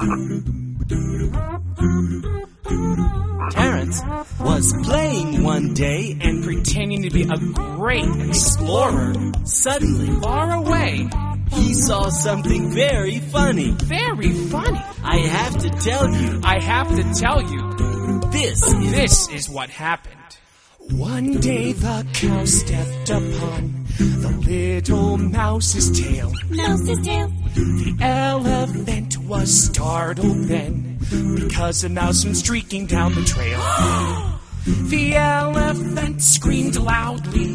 Terrence was playing one day and pretending to be a great explorer. suddenly Far away. he saw something very funny. Very funny. I have to tell you, I have to tell you, this is what happened. One day the cow stepped upon the little mouse's tail. Mouse's tail. The elephant was startled then, because a mouse went streaking down the trail. The elephant screamed loudly.